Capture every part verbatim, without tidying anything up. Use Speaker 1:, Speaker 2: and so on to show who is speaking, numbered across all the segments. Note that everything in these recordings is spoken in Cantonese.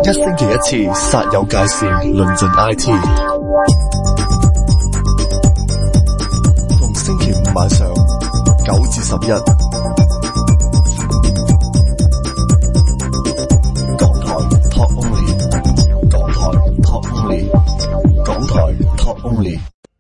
Speaker 1: 一星期一次，煞有介事，論盡 I T。逢星期五晚上九至十一，港台 Talk Only， 港台 Talk Only， 港台 Talk Only。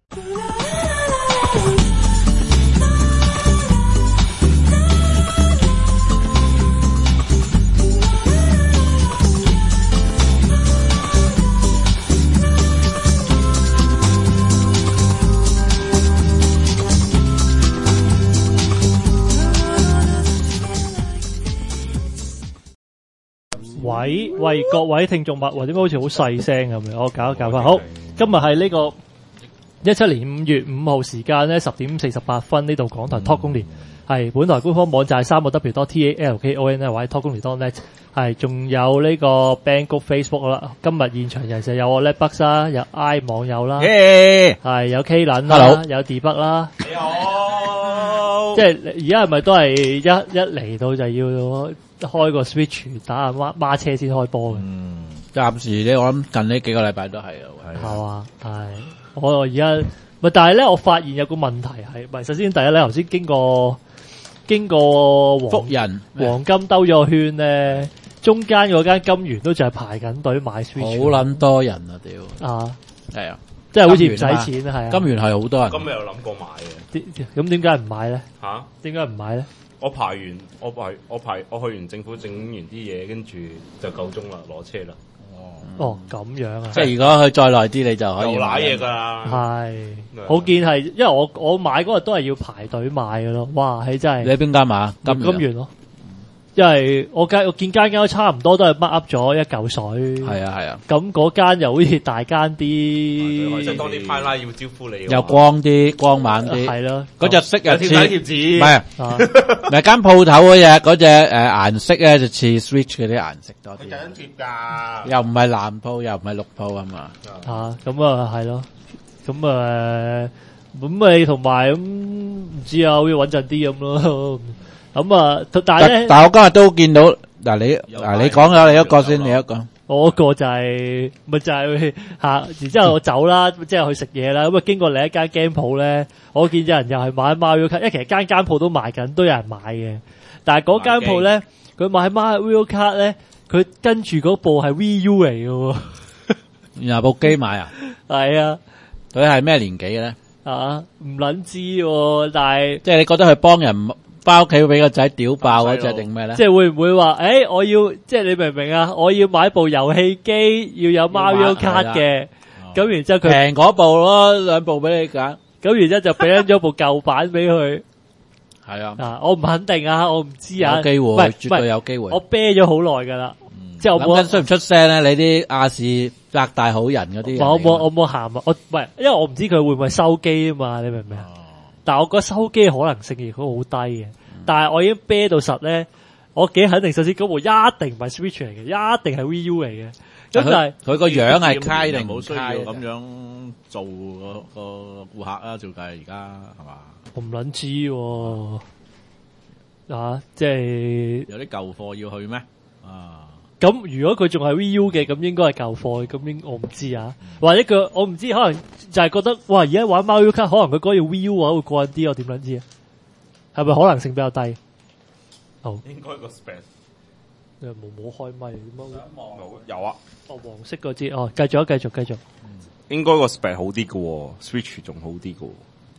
Speaker 2: 喂喂，各位聽眾物，或者好似好細聲咁樣，我搞一搞翻。好，今日係呢個一七年五月五號時間咧十點四十八分，呢度港台 Talk Only 係本台官方網站三個 W 多 T A L K O N 咧，或者 Talk Only 多 net 係，仲有呢個 Banggood Facebook 啦。今日現場其實有我 Letbucks 啦，有 I 網友啦，係、yeah. 有 K 撚啦，Hello. 有 Debug 啦。你好，即係而家係咪都係一一嚟到就要開個 Switch 打下孖孖車先開波嘅？
Speaker 3: 嗯，暫時咧，我諗近呢幾個禮拜都係啊，
Speaker 2: 係嘛，係。我而家咪，但係咧，我發現有個問題係，咪首先第一咧，頭先經過經過黃
Speaker 3: 福人
Speaker 2: 黃金兜咗個圈咧，中間嗰間金源都就係排緊隊買 Switch，
Speaker 3: 好撚多人啊！屌
Speaker 2: 啊，
Speaker 3: 係啊，
Speaker 2: 即係好似唔使錢啊，係啊，
Speaker 3: 金源係好多人。
Speaker 4: 今日有諗過買嘅，
Speaker 2: 咁點解唔買咧？
Speaker 4: 吓？點
Speaker 2: 解唔買咧？
Speaker 4: 我排完，我排我排我去完政府整完啲嘢，跟住就夠鐘啦，攞車啦。
Speaker 2: 哦，咁樣啊！
Speaker 3: 即係如果佢再耐啲，你就可以
Speaker 4: 又攋嘢㗎啦。
Speaker 2: 係，我見係，因為我我買嗰日都係要排隊買嘅咯。哇，係真係。
Speaker 3: 你喺邊間買？
Speaker 2: 金金源咯。因為我間我見間間都差唔多都係 mark up 咗一嚿水。係啊係啊。咁嗰間又好似大間啲，
Speaker 4: 即係當啲派拉要招呼你。
Speaker 3: 又光啲，光猛啲。係咯。嗰隻色又似
Speaker 4: 貼紙。
Speaker 3: 唔係，唔係間鋪頭嗰隻嗰隻誒顏色咧就似 Switch 嗰啲顏色多啲。
Speaker 4: 佢緊貼㗎。
Speaker 3: 又唔係藍鋪，又唔係綠鋪啊嘛。
Speaker 2: 嚇，咁啊係咯，咁啊咁咪同埋咁唔知啊，好似穩陣啲咁咯。咁啊，但係咧，
Speaker 3: 但係我今日都見到嗱，你嗱你講咗你一個先，你一個，
Speaker 2: 我個就係咪就係吓，然之後我走啦，即係去食嘢啦。咁啊，經過另一間 game 鋪咧，我見有人又係買 Mario Kart，因為其實間間鋪都賣緊，都有人買嘅。但係嗰間鋪咧，佢買 Mario Kart咧，佢跟住嗰部係 Wii U 嚟嘅。
Speaker 3: 然後部機買啊？
Speaker 2: 係啊，
Speaker 3: 佢係咩年紀嘅咧？
Speaker 2: 啊，唔捻知，但係即
Speaker 3: 係你覺得佢幫人翻屋企俾個仔屌爆嗰隻定咩咧？
Speaker 2: 即係會唔會話誒、欸，我要即係你明唔明啊？我要買部遊戲機，要有 Mario Kart 嘅，咁、哦、然之後佢
Speaker 3: 平嗰部咯，兩部俾你揀，
Speaker 2: 咁然之後就俾咗部舊版俾佢。係啊，啊，我唔肯定啊，我唔知啊，
Speaker 3: 有機會，
Speaker 2: 唔係
Speaker 3: 絕對有機會。
Speaker 2: 我啤咗好耐噶啦，即係我冇
Speaker 3: 諗緊出唔出聲咧？你啲亞視百大好人嗰啲，
Speaker 2: 我冇我冇喊啊！我唔係，因為我唔知佢會唔會收機啊嘛，你明唔明啊？但係我覺得收機可能性亦都好低嘅，但係我已經啤到實咧，我幾肯定首先嗰部一定唔係 Switch 嚟嘅，一定係 Wii U 嚟嘅。咁但係
Speaker 3: 佢個樣係開定
Speaker 5: 冇需要咁樣做個個顧客啊？照計而家係嘛？
Speaker 2: 我唔撚知喎，啊，即係
Speaker 5: 有啲舊貨要去咩？啊！
Speaker 2: 咁如果佢仲係 Wii U 嘅，咁應該係舊貨，咁應我唔知啊，或者佢我唔知，可能就係覺得哇，而家玩 Mario Kart，可能佢嗰個 Wii U 嘅話會過癮啲，我點樣知啊？係咪可能性比較低？好，
Speaker 4: 應該個 spec
Speaker 2: 你冇冇開咪？點解
Speaker 4: 有啊？
Speaker 2: 哦，黃色嗰支哦，繼續啊，繼續繼續。
Speaker 4: 應該個 spec 好啲嘅 ，Switch 仲好啲嘅。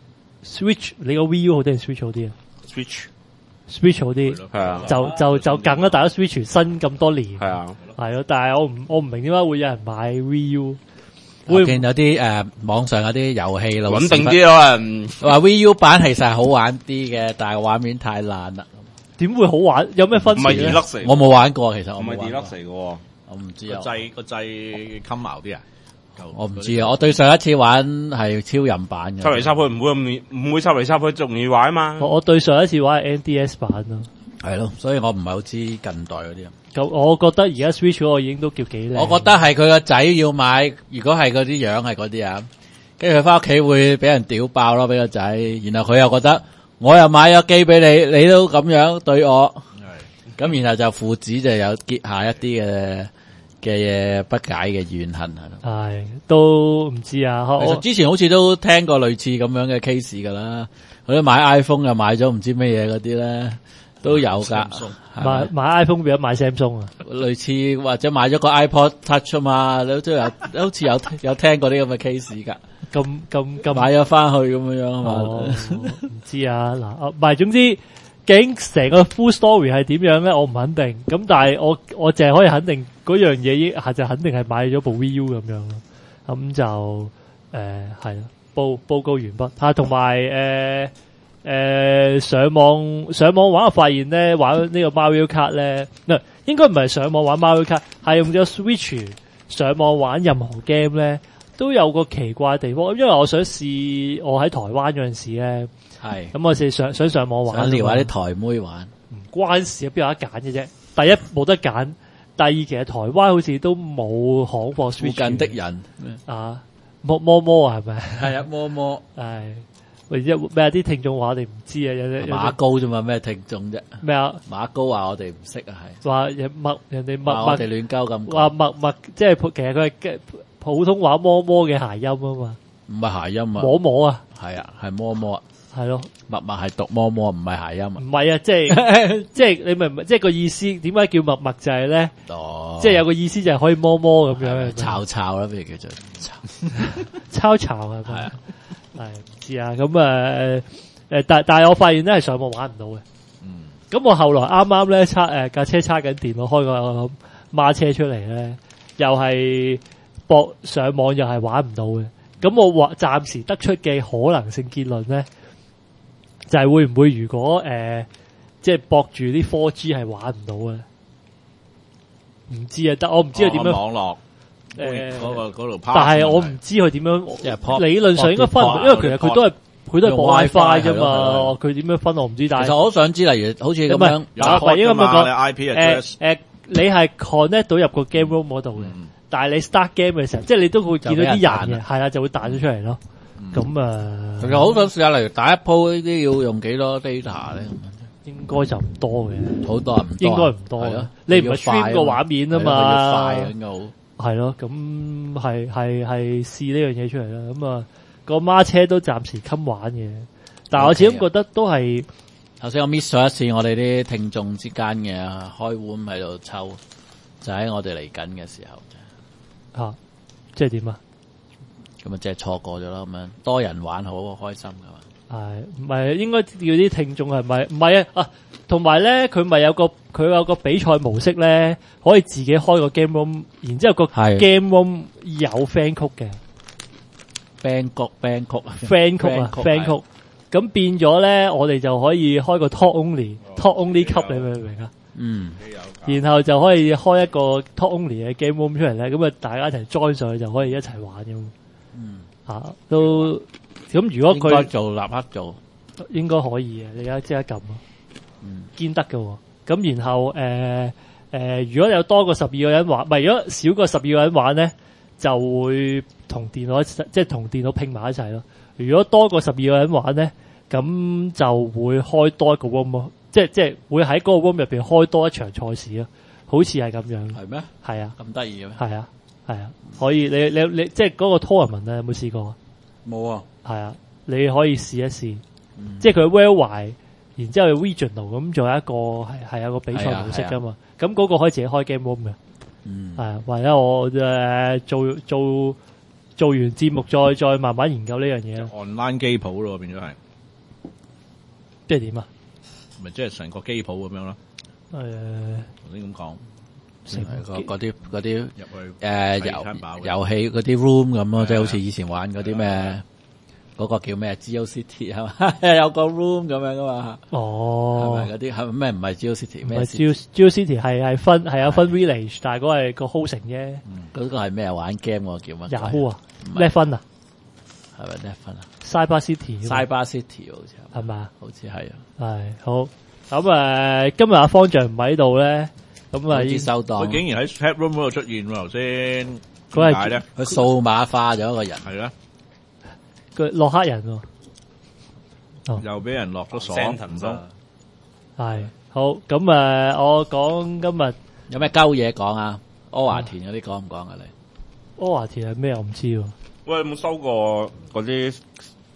Speaker 2: Switch 你個 Wii U 好定 Switch 好啲啊
Speaker 4: ？Switch
Speaker 2: Switch 好啲，係啊，就就就梗啦，大家 Switch 新咁多年，係啊，係咯，但係我唔我唔明點解會有人買 Wii U。
Speaker 3: 我見有啲誒網上有啲遊戲咯，
Speaker 4: 穩定啲咯，人
Speaker 3: 話 Wii U 版其實係好玩啲嘅，但係畫面太爛啦。
Speaker 2: 點會好玩？有咩分別咧？
Speaker 4: 唔係 Deluxe，
Speaker 3: 我冇玩過，其實我
Speaker 4: 唔係 Deluxe 嚟嘅，我
Speaker 5: 唔知啊。個掣個掣襟矛啲啊？
Speaker 3: 我唔知啊，我對上一次玩係超人版嘅，
Speaker 4: 插嚟插去唔會咁唔會插嚟插去仲易玩啊嘛。
Speaker 2: 我我對上一次玩係 N D S 版咯，
Speaker 3: 係咯，所以我唔係好知近代嗰啲啊。
Speaker 2: 咁我覺得而家 Switch 嗰個已經都叫幾靚。
Speaker 3: 我覺得係佢個仔要買，如果係嗰啲樣係嗰啲啊，跟住佢翻屋企會俾人屌爆咯，俾個仔，然後佢又覺得我又買咗機俾你，你都咁樣對我，咁然後就父子就有結下一啲嘅嘅不解嘅怨恨係咯。
Speaker 2: 係都唔知啊。
Speaker 3: 其實之前好似都聽過類似咁樣嘅 case 㗎啦，嗰啲買 iPhone 又買咗唔知乜嘢嗰啲咧都有㗎。
Speaker 2: 買買 iPhone 變咗買 Samsung 啊，
Speaker 3: 類似或者買咗個 iPod Touch 啊嘛，你都有好似有有聽過啲咁嘅 case 㗎。
Speaker 2: 咁咁咁
Speaker 3: 買咗翻去咁樣樣啊嘛，
Speaker 2: 唔知啊嗱，唔係總之。究竟成個 full story 係點樣咧？我唔肯定。咁但係我我淨係可以肯定嗰樣嘢，係就肯定係買咗部 Wii U 咁樣咯。咁就誒係咯，報報告完畢。嚇，同埋誒誒上網上網玩，我發現咧玩呢個 Mario Kart 咧，嗱應該唔係上網玩 Mario Kart，係用咗 Switch 上網玩任何 game 咧，都有個奇怪嘅地方。因為我想試，我喺台灣嗰陣時咧。係，咁我哋想想上網玩，
Speaker 3: 想撩下啲台妹玩，
Speaker 2: 唔關事啊，邊有得揀嘅啫？第一冇得揀，第二其實台灣好似都冇行貨 Switch。附近
Speaker 3: 的人
Speaker 2: 啊，摸摸摸啊，係咪？
Speaker 3: 係啊，摸摸。
Speaker 2: 係，或者咩啊？啲聽眾話我哋唔知啊，有啲
Speaker 3: 馬高啫嘛，咩聽眾啫？
Speaker 2: 咩啊？
Speaker 3: 馬高話我哋唔識啊，係
Speaker 2: 話人默人哋默默，
Speaker 3: 我哋亂鳩咁講。
Speaker 2: 話默默即係其實佢係普通話摸摸嘅諧音啊嘛。
Speaker 3: 唔係諧音啊，
Speaker 2: 摸摸啊。
Speaker 3: 係啊，係摸摸。
Speaker 2: 係咯，
Speaker 3: 默默係讀摸摸，唔係諧音啊！
Speaker 2: 唔係啊，即係即係你明唔明？即係個意思，點解叫默默就係咧？
Speaker 3: 哦，
Speaker 2: 即係有個意思就係可以摸摸咁樣，
Speaker 3: 抄抄啦，不如叫做
Speaker 2: 抄抄係咪？
Speaker 3: 係啊，
Speaker 2: 係唔知啊。咁誒誒，但但係我發現咧係上網玩唔到嘅。嗯，咁我後來啱啱咧叉誒架車叉緊電，我開個孖車出嚟咧，又係駁上網又係玩唔到嘅。咁我話暫時得出嘅可能性結論咧，就係會唔會如果誒即係駁住啲 four G 係玩唔到嘅？唔知啊，但我唔知佢點樣
Speaker 5: 網絡
Speaker 2: 誒
Speaker 5: 嗰個嗰度。
Speaker 2: 但係我唔知佢點樣，
Speaker 3: 係
Speaker 2: 理論上應該分，因為其實佢都係佢都係播 WiFi 啫嘛。佢點樣分我唔知。但係
Speaker 3: 其實我好想知，例如好似咁樣，
Speaker 2: 嗱，唔係應該咁講。
Speaker 5: I P address
Speaker 2: 誒誒，你係 connect 到入個 game room 嗰度嘅。但係你 start game 嘅時候，即係你都會見到啲人嘅，係啦，就會彈咗出嚟咯。咁啊，
Speaker 3: 其實好想試下，例如打一鋪呢啲要用幾多 data 咧？
Speaker 2: 應該就唔多嘅，
Speaker 3: 好多唔多，
Speaker 2: 應該唔多嘅。你唔係 stream 個畫面啊嘛，
Speaker 3: 要快應該好。
Speaker 2: 係咯，咁係係係試呢樣嘢出嚟啦。咁啊，個孖車都暫時襟玩嘅，但係我始終覺得都係。
Speaker 3: 頭先我 miss 咗一次我哋啲聽眾之間嘅開碗喺度抽，就喺我哋嚟緊嘅時候。
Speaker 2: 吓、啊，即係點啊？
Speaker 3: 咁啊，即係錯過咗啦，咁樣多人玩好開心噶嘛？
Speaker 2: 係唔係應該叫啲聽眾係咪？唔係啊啊！同埋咧，佢咪有個佢有個比賽模式咧，可以自己開個 game room，然之後個 game room 有 fan 曲嘅
Speaker 3: ，fan 曲 fan 曲
Speaker 2: fan 曲啊 fan 曲，咁變咗咧，我哋就可以開個 talk only talk only 級，你明唔明啊？
Speaker 3: 嗯，
Speaker 2: 然後就可以開一個 talk only 嘅 game room 出嚟咧，咁啊大家一齊 join 上去就可以一齊玩咁。嗯，吓、啊、都咁如果佢
Speaker 3: 做立刻做，
Speaker 2: 應該可以嘅，你而家即刻撳咯。
Speaker 3: 嗯，
Speaker 2: 堅得嘅。咁然後誒誒、呃呃，如果有多過十二個人玩，唔係如果少過十二個人玩咧，就會同電腦即係同電腦拼埋一齊咯。如果多過十二個人玩咧，咁就會開多一個 room 咯。即係即係會喺嗰個 room 入邊開多一場賽事咯，好似係咁樣。
Speaker 3: 係咩？
Speaker 2: 係啊，
Speaker 3: 咁得意嘅咩？
Speaker 2: 係啊，係啊，可以。你你你即係嗰個 tournament 啊，有冇試過啊？
Speaker 3: 冇啊。
Speaker 2: 係啊，你可以試一試。嗯、即係佢 worldwide，然之後 regional 咁，仲有一個係係有個比賽模式噶嘛。咁嗰、啊啊、個可以自己開 game room 嘅。嗯。係啊，或者我誒、呃、做做做完節目再再慢慢研究呢樣嘢咯。
Speaker 5: online 機鋪咯，變咗係。
Speaker 2: 即係點啊？
Speaker 5: 咪即係成個機鋪咁樣咯。誒、呃，頭先咁講，
Speaker 3: 成個嗰啲嗰啲
Speaker 5: 入去
Speaker 3: 誒遊遊戲嗰啲 room 咁咯，即係好似以前玩嗰啲咩嗰個叫咩 GeoCity 係嘛，有個 room 咁樣噶嘛。哦，係咪嗰啲係咩唔係 GeoCity？
Speaker 2: 唔係 GeoCity 係係分係有分 village，但係嗰個係個 hosting 啫。嗰、
Speaker 3: 嗯那個係咩玩 game 嗰個叫乜
Speaker 2: ？Yahoo 啊，咩分啊？
Speaker 3: 係咪咩分啊
Speaker 2: ？Cyber City，Cyber
Speaker 3: City 好似
Speaker 2: 係嘛？
Speaker 3: 好似係啊。
Speaker 2: 係好咁誒、呃，今日阿方丈唔喺度咧，咁啊，已
Speaker 3: 收檔。
Speaker 5: 佢竟然喺 chat room 嗰度出現喎，頭先
Speaker 2: 佢
Speaker 5: 點解咧？
Speaker 3: 佢數碼化咗一個人，
Speaker 5: 係啦，
Speaker 2: 佢落黑人喎、
Speaker 5: 哦，又俾人落咗鎖，唔通
Speaker 2: 係好咁誒、呃？我講今日
Speaker 3: 有咩鳩嘢講啊？ 柯華田嗰啲講唔講啊？你
Speaker 2: 柯華田係咩？我唔知喎。
Speaker 4: 喂，有冇收過嗰啲誒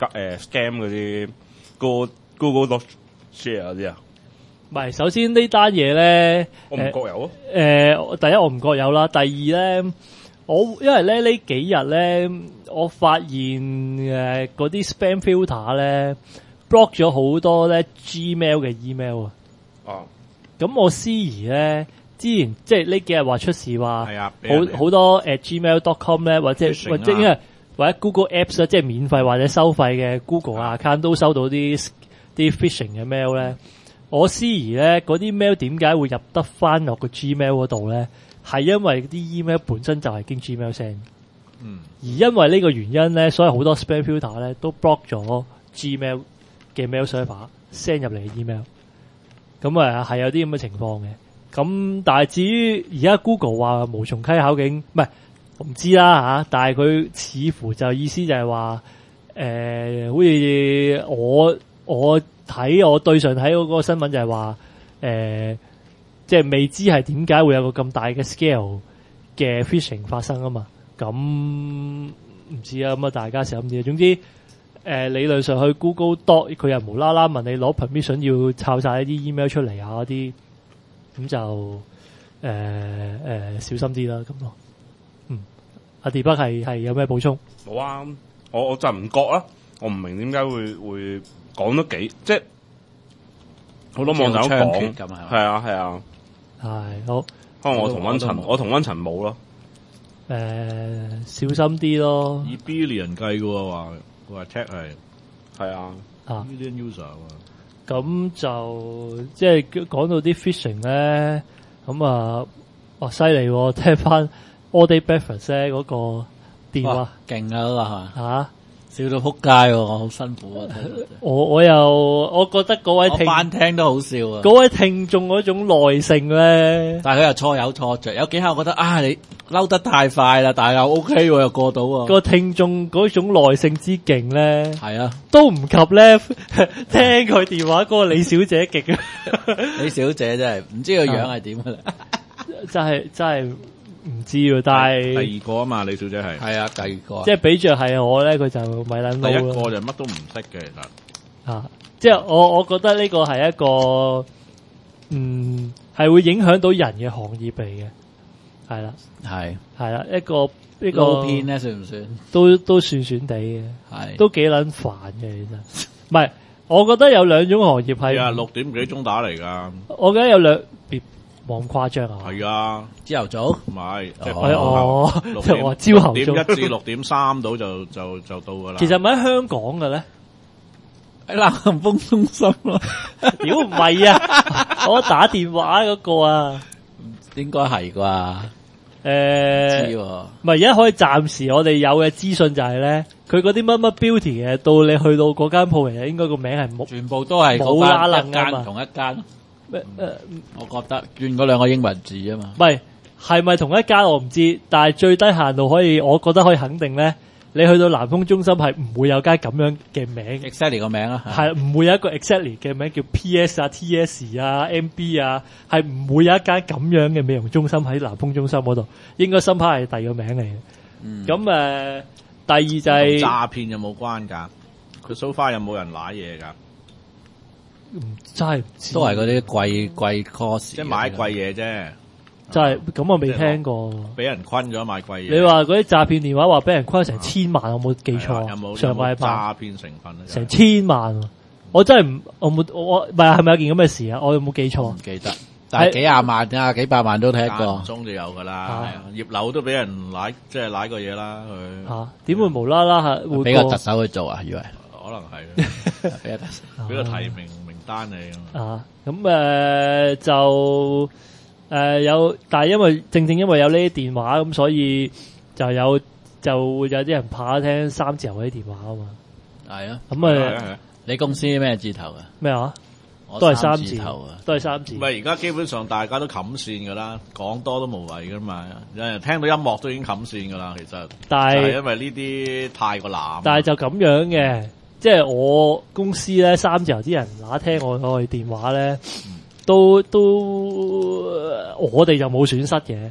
Speaker 4: scam 嗰啲 Google Google Share 嗰啲啊？
Speaker 2: 唔係，首先呢單嘢咧，
Speaker 4: 我唔覺有啊。
Speaker 2: 誒、呃，第一我唔覺有啦，第二咧，我因為咧呢幾日咧，我發現誒嗰啲 spam filter 咧 block 咗好多咧 Gmail 嘅 email 啊。哦。咁我思疑咧，之前即係呢幾日話出事話，
Speaker 5: 係啊，
Speaker 2: 好好多誒 gmail dot com 咧，或者或者因為或者 Google Apps 即係免費或者收費嘅 Google account 都收到啲啲 phishing 嘅 mail 咧。我思疑咧，嗰啲 mail 點解會入得翻落個 Gmail 嗰度咧？係因為啲 email 本身就係經 Gmail send，嗯，而因為呢個原因咧，所以好多 spam filter 咧都 block 咗 Gmail 嘅 mail server send 入嚟嘅 email。咁啊係有啲咁嘅情況嘅。咁但係至於而家 Google 話無從稽考竟唔係，我唔知啦吓。但係佢似乎就意思就係話，誒、呃，好似我我。睇我對上睇嗰個新聞就係話，誒、呃，即係未知係點解會有個咁大嘅 scale 嘅 phishing 發生啊嘛，咁唔知啊，咁啊大家小心啲。總之，誒、呃、理論上去 Google Doc 佢又無啦啦問你攞 permission 要抄晒一啲 email 出嚟啊嗰啲，咁就誒誒、呃呃、小心啲啦咁咯。嗯，阿迪北係係有咩補充？
Speaker 4: 冇啊，我我就唔覺啦，我唔明點解會會。講得幾即係好多網友講，係啊係啊，
Speaker 2: 係好。
Speaker 4: 可能我同溫層，我同溫層冇咯。
Speaker 2: 誒、呃，小心啲咯。
Speaker 5: 以 billion 計嘅喎，話話 check 係
Speaker 4: 係啊
Speaker 5: 啊 billion user 啊。
Speaker 2: 咁就即係講到啲 phishing 咧，咁啊，哇犀利喎！聽翻 All Day Breakfast 咧嗰個電話，
Speaker 3: 勁啊嗰個係嘛
Speaker 2: 嚇。
Speaker 3: 笑到撲街喎，我好辛苦啊！
Speaker 2: 我我又我覺得嗰位聽
Speaker 3: 翻聽都好笑啊！
Speaker 2: 嗰位聽眾嗰種耐性咧，
Speaker 3: 但係佢又錯有錯着，有幾下我覺得啊，你嬲得太快啦，但係又 OK 喎，又過到喎。
Speaker 2: 個聽眾嗰種耐性之勁咧，
Speaker 3: 係啊，
Speaker 2: 都唔及咧聽佢電話嗰個李小姐勁啊！
Speaker 3: 李小姐真係唔知個樣係點嘅咧，
Speaker 2: 真係真係。唔知喎，但係
Speaker 5: 第二個啊嘛，李小姐係
Speaker 3: 係啊，第二個，
Speaker 2: 即係比着係我咧，佢就咪撚撈啦。
Speaker 5: 第一個就乜都唔識嘅，其實
Speaker 2: 啊，即係我我覺得呢個係一個，嗯，係會影響到人嘅行業嚟嘅，係啦，
Speaker 3: 係
Speaker 2: 係啦，一個一個
Speaker 3: 撈偏咧，算唔算？都
Speaker 2: 都算算地嘅，
Speaker 3: 係
Speaker 2: 都幾撚煩嘅，其實。唔係，我覺得有兩種行業係
Speaker 5: 啊，六點幾鐘打嚟㗎。
Speaker 2: 我覺得有兩別。冇咁誇張啊！
Speaker 5: 係啊，
Speaker 3: 朝頭早
Speaker 5: 唔係，即係
Speaker 2: 哦，
Speaker 5: 六
Speaker 2: 即係話朝頭早
Speaker 5: 六點一至六點三到就就就到噶啦。
Speaker 2: 其實咪喺香港嘅咧，
Speaker 3: 喺南豐中心咯。
Speaker 2: 屌唔係啊！我打電話嗰個啊，
Speaker 3: 應該係啩？誒，
Speaker 2: 誒，
Speaker 3: 知喎。
Speaker 2: 唔係而家可以暫時我哋有嘅資訊就係咧，佢嗰啲乜乜 beauty 嘅，到你去到嗰間鋪嚟，應該個名係冇，
Speaker 3: 全部都係
Speaker 2: 冇啦啦
Speaker 3: 一間同一間。
Speaker 2: 咩誒？
Speaker 3: 我覺得轉嗰兩個英文字啊嘛，
Speaker 2: 唔係係咪同一間我唔知，但係最低限度可以，我覺得可以肯定咧，你去到南豐中心係唔會有間咁樣嘅名
Speaker 3: exactly 個名啊，
Speaker 2: 係唔會有一個 exactly 嘅名叫 P S 啊 T S 啊 M B 啊，係唔會有一間咁樣嘅美容中心喺南豐中心嗰度，應該深刻係第二個名嚟嘅。咁、嗯、誒、呃，第二就係
Speaker 5: 詐騙有冇關㗎？佢 so far 有冇人揦嘢㗎？
Speaker 2: 真係
Speaker 3: 都係嗰啲貴貴 course，
Speaker 5: 即係買貴嘢啫。
Speaker 2: 真係咁我未聽過。俾
Speaker 5: 人昆咗買貴嘢。
Speaker 2: 你話嗰啲詐騙電話話俾人昆成千萬，我冇記錯。
Speaker 5: 有冇
Speaker 2: 上禮拜
Speaker 5: 詐騙成分咧？
Speaker 2: 成千萬，我真係唔我冇我唔係係咪有件咁嘅事啊？我有冇記錯？
Speaker 3: 唔記得，但係幾廿萬啊，幾百萬都聽過。
Speaker 5: 間中就有噶啦，葉劉都俾人拉，即係拉過嘢啦佢。
Speaker 2: 嚇點會無啦啦嚇會
Speaker 3: 俾個特首去做啊？以為
Speaker 5: 可能係俾個特首俾個提名。單嚟
Speaker 2: 啊，咁誒、呃、就誒、呃、有，但係因為正正因為有呢啲電話，咁所以就有就會有啲人怕聽三字頭嗰啲電話啊嘛。
Speaker 3: 係啊，
Speaker 2: 咁啊，
Speaker 3: 你公司咩字頭啊？
Speaker 2: 咩話？都係三字頭啊，都係三字。
Speaker 5: 唔係而家基本上大家都冚線噶啦，講多都無謂噶嘛。有人聽到音樂都已經冚線噶啦，其實。但係因為呢啲太過濫。
Speaker 2: 但係就咁樣嘅。即係我公司咧，三字頭啲人嗱聽我我哋電話咧，都都我哋就冇損失嘅。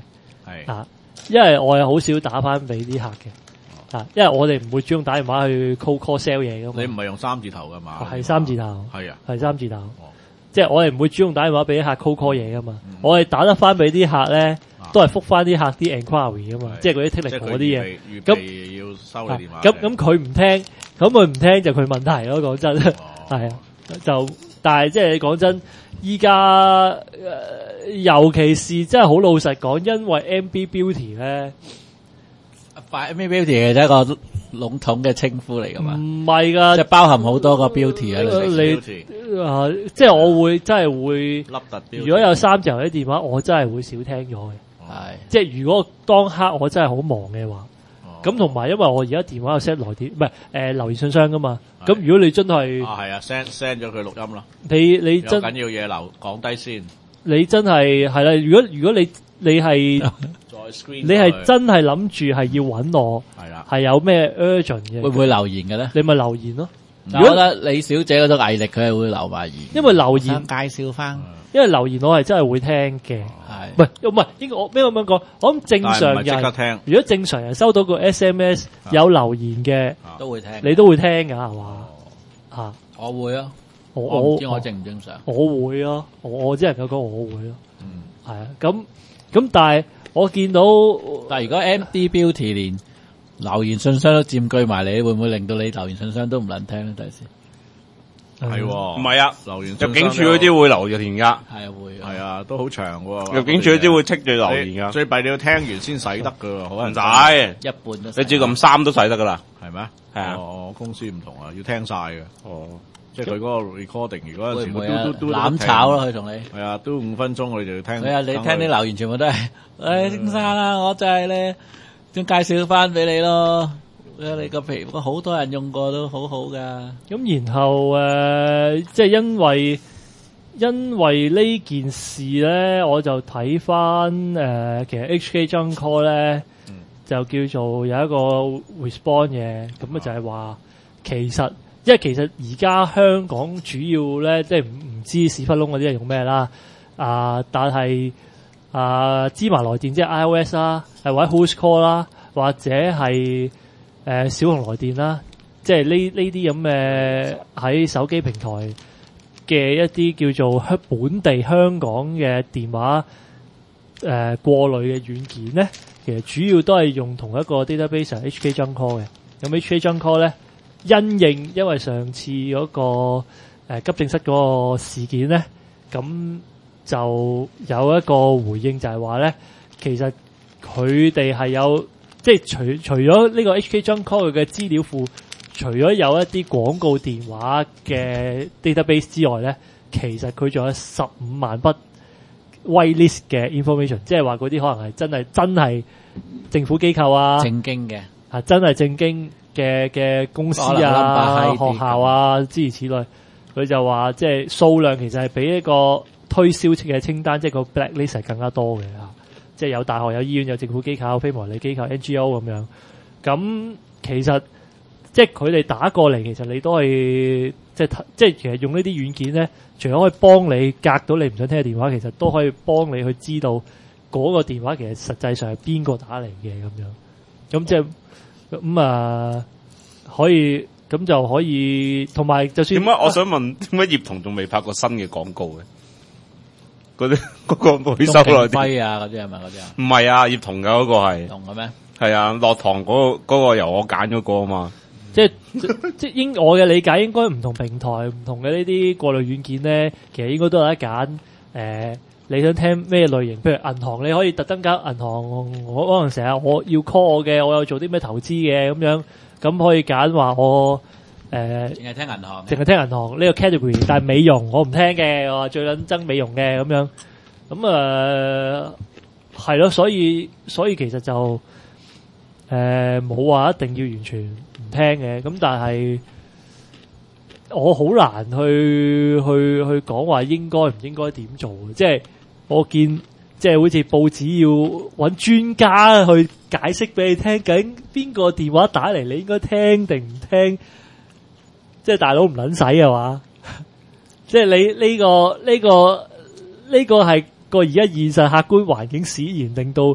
Speaker 5: 係
Speaker 2: 啊，因為我又好少打翻俾啲客嘅，啊，因為我哋唔會主動打電話去 cold call sell 嘢噶嘛。
Speaker 5: 你唔係用三字頭噶嘛？
Speaker 2: 係三字頭，
Speaker 5: 係啊，
Speaker 2: 係三字頭。即係我哋唔會主動打電話俾啲客 call call 嘢噶嘛，嗯、我哋打得翻俾啲客咧，都係覆翻啲客啲 enquiry 噶嘛，即係嗰啲 technical 嗰啲嘢。
Speaker 5: 咁要收你電話。
Speaker 2: 咁咁佢唔聽，咁佢唔聽就佢問題咯。講真，係、哦、啊，就但係即係你講真，依家、呃、尤其是真係好老實講，因為 M B Beauty 咧，
Speaker 3: 快 M B Beauty 係一個籠統嘅稱呼嚟噶嘛？
Speaker 2: 唔係噶，
Speaker 3: 即係包含好多個 beauty 喺度。
Speaker 2: 你啊、呃，即係我會真係會，如果有三字頭啲電話，我真係會少聽咗嘅。係、哦，即係如果當刻我真係好忙嘅話，咁同埋因為我而家電話有 set 來電，唔係誒留言信箱噶嘛。咁如果你真係
Speaker 5: 啊係啊 send send 咗佢錄音啦。
Speaker 2: 你你真
Speaker 5: 緊要嘢留講低先。
Speaker 2: 你真係係啦，如果如果你你係
Speaker 5: 再 screen，
Speaker 2: 你係真係諗住係要揾我，係啦，係有咩 urgent 嘅，
Speaker 3: 會唔會留言嘅咧？
Speaker 2: 你咪留言咯。
Speaker 3: 我覺得李小姐嗰種毅力，佢係會留埋言，
Speaker 2: 因為留言
Speaker 3: 介紹翻，
Speaker 2: 因為留言我係真係會聽嘅，係唔係唔係應該我咩咁樣講？我諗正常人，如果正常人收到個 S M S 有留言嘅，
Speaker 3: 都會聽，
Speaker 2: 你都會聽㗎係嘛？嚇，
Speaker 3: 我會啊，
Speaker 2: 我我
Speaker 3: 唔知我正唔正常？
Speaker 2: 我會啊，我我只能夠講我會咯，嗯，係啊，咁咁但係我見到，
Speaker 3: 但係如果 M D Beauty 連留言信箱都佔據埋你，會唔會令到你留言信箱都唔撚聽咧？第時
Speaker 5: 係
Speaker 4: 唔係啊？
Speaker 5: 留言
Speaker 4: 入境處嗰啲會留言噶，
Speaker 3: 係啊會，
Speaker 5: 係啊都好長喎。
Speaker 4: 入境處嗰啲會剔住留言噶，
Speaker 5: 最弊你要聽完先使得噶，好唔
Speaker 4: 使
Speaker 3: 一半都，
Speaker 4: 你只咁三都使得噶啦，
Speaker 5: 係咩？
Speaker 4: 係啊，
Speaker 5: 我公司唔同啊，要聽晒嘅。哦，即係佢嗰個 recording，如果有時
Speaker 3: 都都都攬炒咯，佢同你
Speaker 5: 係啊，都五分鐘我哋就要聽。
Speaker 3: 係啊，你聽啲留言全部都係，誒，先生啊，我就係咧。先介紹翻俾你咯，你個皮膚好多人用過都好好噶。
Speaker 2: 咁然後誒、呃，即係因為因為呢件事咧，我就睇翻誒，其實 H K Junk Call 咧、嗯、就叫做有一個 response 嘅，咁啊就係話其實，因為其實而家香港主要咧，即係唔唔知屎忽窿嗰啲係用咩啦，啊，但係。啊，芝麻來電即係 iOS 啦，係或者 Who's Call 啦，或者係誒、呃、小紅來電啦，即係呢呢啲咁嘅喺手機平台嘅一啲叫做香本地香港嘅電話誒、呃、過濾嘅軟件咧，其實主要都係用同一個 database H K Junk Call 嘅。咁 H K Junk Call 咧，因應因為上次嗰、那個、呃、急症室嗰個事件咧，咁。就有一個回應就係話咧，其實佢哋係有即係除除咗呢個 H K Junk Call 嘅資料庫，除咗有一啲廣告電話嘅 database 之外咧，其實佢仲有十五萬筆 whitelist 嘅 information， 即係話嗰啲可能係真係真係政府機構啊，
Speaker 3: 正經嘅
Speaker 2: 啊，真係正經嘅嘅公司啊、學校啊諸如此類。佢就話即係數量其實係比一個推銷嘅清單，即係個 blacklist 係更加多嘅嚇，即係有大學、有醫院、有政府機構、非牟利機構、N G O 咁樣。咁其實即係佢哋打過嚟，其實你都係即係即係其實用呢啲軟件咧，除咗可以幫你隔到你唔想聽嘅電話，其實都可以幫你去知道嗰個電話其實實際上係邊個打嚟嘅咁樣。咁即係咁啊，可以咁就可以，同埋就算
Speaker 4: 點解我想問點解葉童仲未拍過新嘅廣告嘅？嗰啲嗰個回收來
Speaker 3: 電啊，嗰啲係咪嗰啲啊？
Speaker 4: 唔係啊，葉童嘅嗰個係
Speaker 3: 同嘅咩？
Speaker 4: 係啊，落堂嗰個嗰個由我揀嗰個啊嘛。
Speaker 2: 即係即係應我嘅理解，應該唔同平台、唔同嘅呢啲過濾軟件咧，其實應該都有得揀。誒、呃，你想聽咩類型？譬如銀行，你可以特登揀銀行。我可能成日我要 call 我嘅，我有做啲咩投資嘅咁樣，咁可以揀話我。誒，淨
Speaker 3: 係聽銀行，
Speaker 2: 淨係聽銀行呢個 category，但係美容我唔聽嘅，我最撚憎美容嘅咁樣，咁誒係咯，所以所以其實就誒冇話一定要完全唔聽嘅，咁但係我好難去去去講話應該唔應該點做，即係我見即係好似報紙要揾專家去解釋俾你聽，究竟邊個電話打嚟你應該聽定唔聽？即係大佬唔撚使嘅話，即係你呢個呢個呢個係個而家現實客觀環境使然，令到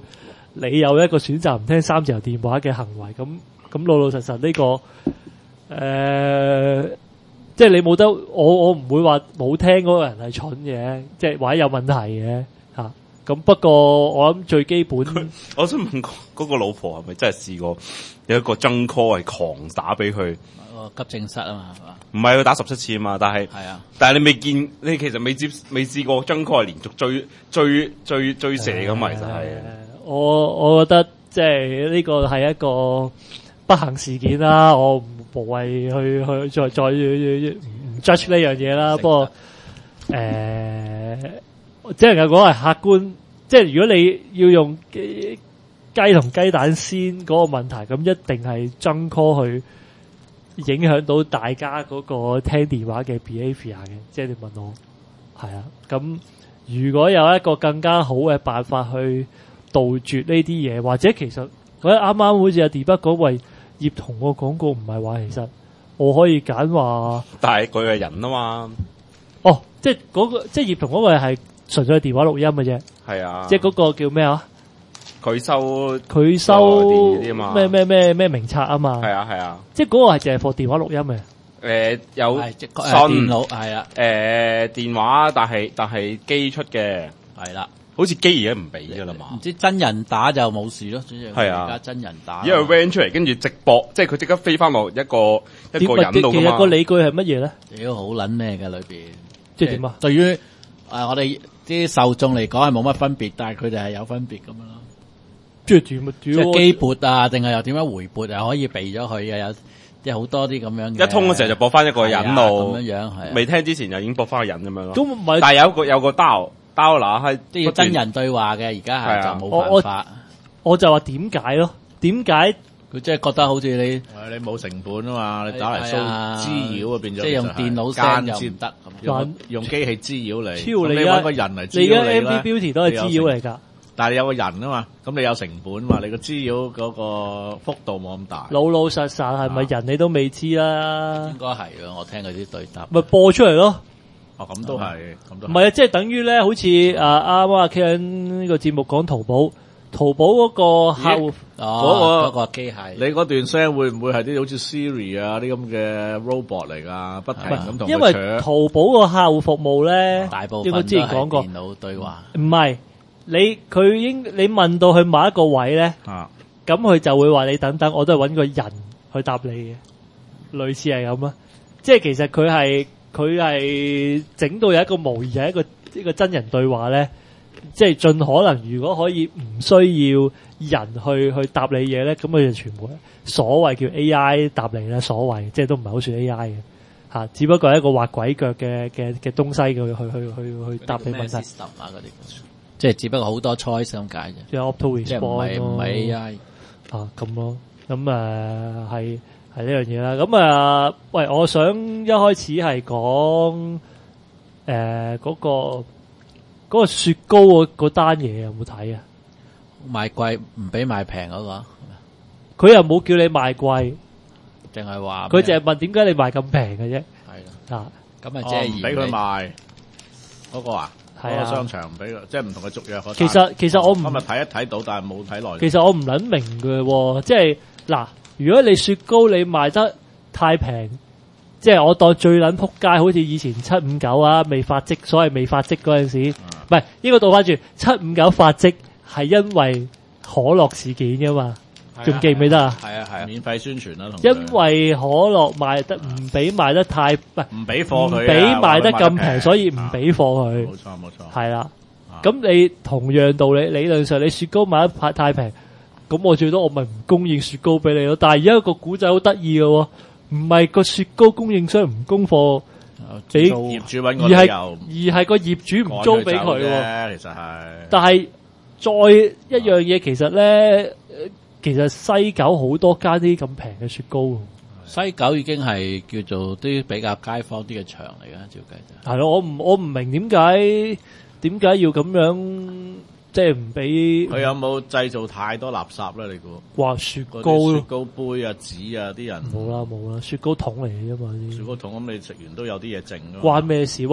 Speaker 2: 你有一個選擇唔聽三字頭電話嘅行為，咁咁老老實實呢、這個誒、呃，即係你冇得，我我唔會話冇聽嗰個人係蠢嘅，即係或者有問題嘅吓。咁、啊、不過我諗最基本，
Speaker 4: 我想問嗰個老婆係咪真係試過有一個爭 call 係狂打俾佢？
Speaker 3: 急症室啊嘛，係嘛？
Speaker 4: 唔係佢打十七次啊嘛，但係
Speaker 3: 係啊，
Speaker 4: 但係你未見，你其實未接未試過爭 call 係連續追追追追射咁嘛，其實係。
Speaker 2: 我我覺得即係呢個係一個不幸事件啦，我唔無謂去去再再唔 judge 呢樣嘢啦。不過誒，即係講係客觀，即係如果你要用雞同雞蛋先嗰個問題，咁一定係爭 call 去影響到大家嗰個聽電話嘅 behaviour 嘅。即係你問我係啊，咁如果有一個更加好嘅辦法去杜絕呢啲嘢，或者其實我覺得啱啱好似阿 Debug 講為葉童個廣告，唔係話其實我可以揀話，
Speaker 4: 但係佢係人啊嘛。
Speaker 2: 哦，即係嗰、嗰個即係葉童嗰個係純粹係電話錄音嘅啫。係啊，即係嗰個叫咩啊？
Speaker 4: 佢收
Speaker 2: 佢收咩咩咩咩名冊啊嘛。係
Speaker 4: 啊係啊，
Speaker 2: 即係嗰個係淨係放電話錄音嘅。誒、
Speaker 4: 呃、有
Speaker 3: 信電腦係啊，
Speaker 4: 誒、呃、電話但係但係機出嘅
Speaker 3: 係啦。
Speaker 4: 好似機而家唔俾噶啦嘛，
Speaker 3: 唔知真人打就冇事咯。係啊，而家真人打，
Speaker 4: 因為 van 出嚟跟住直播，即係佢即刻飛翻落一個一個人度噶嘛。
Speaker 2: 其實個理據係乜嘢咧？
Speaker 3: 屌好撚咩嘅裏邊，
Speaker 2: 即係點啊？
Speaker 3: 對於誒我哋啲受眾嚟講係冇乜分別，但係佢哋係有分別咁樣咯。
Speaker 2: 即係點啊？
Speaker 3: 即係機撥啊，定係又點樣回撥啊？可以避咗佢嘅，有即係好多啲咁樣嘅。
Speaker 4: 一通嘅時候就播翻一個人度
Speaker 3: 咁樣樣，係
Speaker 4: 未聽之前就已經播翻個人咁樣咯。
Speaker 2: 咁唔係，
Speaker 4: 但係有個有個刀。包拿係
Speaker 3: 都要真人對話嘅，而家係就冇辦法。
Speaker 2: 我就話點解咯？點解
Speaker 3: 佢即係覺得好似你
Speaker 5: 你冇成本啊嘛？你打嚟騷滋擾啊，變咗
Speaker 3: 即係用電腦聲又唔得，
Speaker 5: 用用機器滋擾你。
Speaker 2: 超你
Speaker 5: 揾個人嚟滋擾你啦。
Speaker 2: 你而家 M V Beauty 都係滋擾嚟㗎。
Speaker 5: 但係你有個人啊嘛，咁你有成本啊嘛，你個滋擾嗰個幅度冇咁大。
Speaker 2: 老老實實係咪人你都未知啦？
Speaker 3: 應該係啊，我聽佢啲對答。
Speaker 2: 咪播出嚟咯。
Speaker 5: 哦，咁都係，咁都
Speaker 2: 唔係啊，即係等於咧，好似啊啱啱阿 Ken 呢個節目講淘寶，淘寶嗰個客戶
Speaker 3: 嗰個嗰個機械，
Speaker 5: 你嗰段聲會唔會係啲好似 Siri 啊啲咁嘅 robot 嚟㗎？不停咁同佢
Speaker 2: 因為淘寶個客戶服務咧，
Speaker 3: 大部分
Speaker 2: 應該之前講過
Speaker 3: 電腦對話。
Speaker 2: 唔係你佢應你問到去某一個位咧，咁佢就會話你等等，我都係揾個人去答你嘅，類似係咁啊。即係其實佢係。佢係整到有一個模擬係一個一個真人對話咧，即係盡可能如果可以唔需要人去去答你嘢咧，咁佢就全部所謂叫 A I 答你咧，所謂即係都唔係好算 A I 嘅嚇，只不過係一個畫鬼腳嘅嘅嘅東西嘅去去去去答你問題。
Speaker 3: 啊，即係只不過好多 choice 咁解啫。
Speaker 2: 即係 auto response
Speaker 3: 唔係唔係 A I
Speaker 2: 啊咁咯，咁誒係。係呢樣嘢啦，咁啊、呃，喂，我想一開始係講誒嗰個嗰、嗰個雪糕嗰單嘢有冇睇啊？
Speaker 3: 賣貴唔俾賣平嗰個，
Speaker 2: 佢又冇叫你賣貴，
Speaker 3: 淨係話
Speaker 2: 佢淨係問點解你賣咁平嘅啫。
Speaker 3: 係啦，嗱，咁啊即係
Speaker 5: 唔俾佢賣嗰、嗰個啊？
Speaker 2: 係啊，
Speaker 5: 商場唔俾佢，即係唔同佢續約。
Speaker 2: 其實其實我唔
Speaker 5: 今日睇一睇到，但係冇睇耐。
Speaker 2: 其實我唔撚明嘅，即係嗱。如果你雪糕你賣得太平，即係我當最撚撲街，好似以前七五九啊，未發跡，所謂未發跡嗰陣時，唔係應該倒翻轉，七五九發跡係因為可樂事件噶嘛，仲記唔記得啊？
Speaker 5: 係啊係啊，免費宣傳啦。
Speaker 2: 因為可樂賣得唔俾賣得太，唔係
Speaker 5: 唔俾貨佢，
Speaker 2: 唔俾賣得咁平，所以唔俾貨佢。
Speaker 5: 冇錯冇錯，
Speaker 2: 係啦。咁你同樣道理，理論上你雪糕賣得太平。咁我最多我咪唔供應雪糕俾你咯，但係而家個古仔好得意嘅，唔係個雪糕供應商唔供貨俾
Speaker 5: 業主揾個
Speaker 2: 理由，而係而係個業主唔租俾佢喎。
Speaker 5: 其實係，但
Speaker 2: 係再一樣嘢，其實咧，其實西九好多間啲咁平嘅雪糕。
Speaker 3: 西九已經係叫做啲比較街坊啲嘅場嚟㗎，照計就
Speaker 2: 係咯。我唔我唔明點解點解要咁樣。即係唔俾
Speaker 5: 佢有冇製造太多垃圾咧？你估？
Speaker 2: 哇！雪糕、
Speaker 5: 雪糕杯啊、紙啊，啲人
Speaker 2: 冇啦冇啦，雪糕桶嚟嘅啫嘛。
Speaker 5: 雪糕桶咁你食完都有啲嘢剩咯。
Speaker 2: 關咩事？喂，